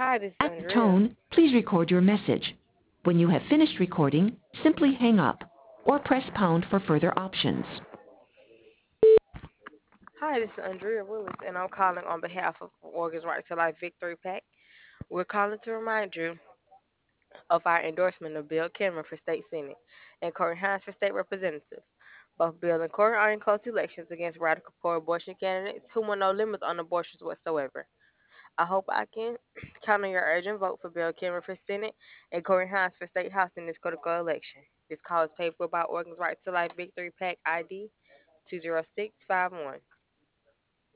Hi, this is At the Andrea. tone, please record your message. When you have finished recording, simply hang up or press pound for further options. Hi, this is Andrea Willis, and I'm calling on behalf of Organs Right to Life Victory PAC. We're calling to remind you of our endorsement of Bill Cameron for State Senate and Corey Hines for State Representative. Both Bill and Corey are in close elections against radical pro-abortion candidates who want no limits on abortions whatsoever. I hope I can count on your urgent vote for Bill Cameron for Senate and Corey Hines for State House in this critical election. This call is paid for by Organs Right to Life Victory PAC ID 20651.